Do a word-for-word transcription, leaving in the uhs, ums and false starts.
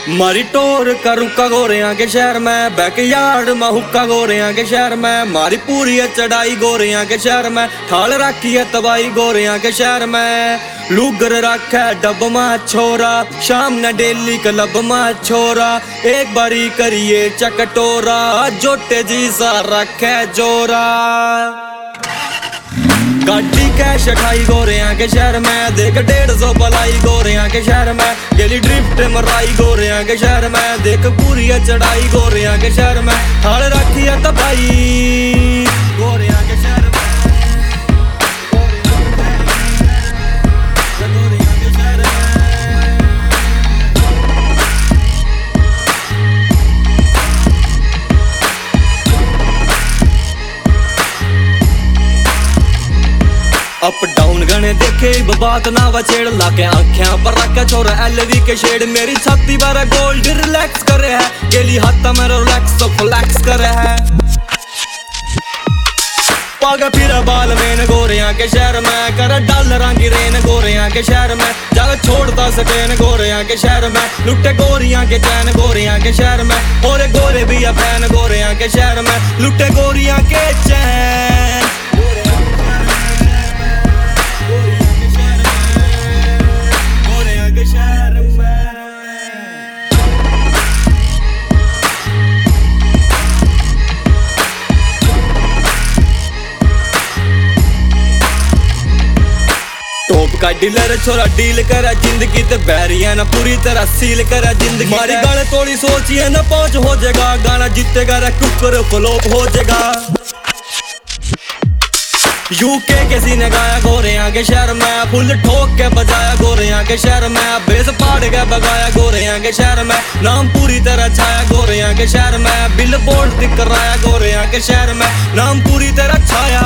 मारी टोर का रुका गोरियां के शहर में, बैकयार्ड में हुक्का गोरियां के शहर में, मारी पूरी है चढ़ाई गोरियां के शहर में, ठाल रखी है तबाही गोरियां के शहर में। लुगर रखा है डब में छोरा, शाम न डेली क्लब में छोरा, एक बारी करिए चकटोरा, जोटे जी सा रखे जोरा। गाड़ी कैश खाई गोरियां के शहर में, देख डेढ़ सौ पलाई गोरियां के शहर में, गेली ड्रिफ्ट मराई गोरियां के शहर में, देख पूरी है चढ़ाई गोरियां के शहर में, ठाल रखी है तबाही गोरियां के शहर में। अप डाउन गने देखे बात ना वछेड़, लाके आँखें पर रखे छोरा एलवी के शेड, मेरी छाती पर गोल्ड रिलैक्स करे है, गेली हाथ मेरा रिलैक्स तो फ्लैक्स करे है। पागा फिर बाल में गोरियां के शहर में, कर डॉलर की रेन गोरियां के शहर में, जब छोड़ता स्पेन गोरियां के शहर में, लुटे गोरियां के चैन गोरियां के शहर में, और गोरे भी फैन गोरियां के शहर में, लुटे गोरियां के चैन। टॉप का डीलर छोरा डील करा जिंदगी ते बैरिया ना पूरी तरह सील करा जिंदगी, मारी गाने थोड़ी सोचिए ना पहुंच हो जाएगा, गाना जीतेगा रे कुकर फ्लॉप हो जाएगा। यूके किसी ने गाया गोरियां के शहर में, फुल ठोक के बजाया गोरियां के शहर में, बेस पाड़ के बगाया गोरियां के शहर में, नाम पूरी तरह छाया गोरियां के शहर में, बिल बोर्ड दिख रहा है गोरियां के शहर में, नाम पूरी तरह छाया।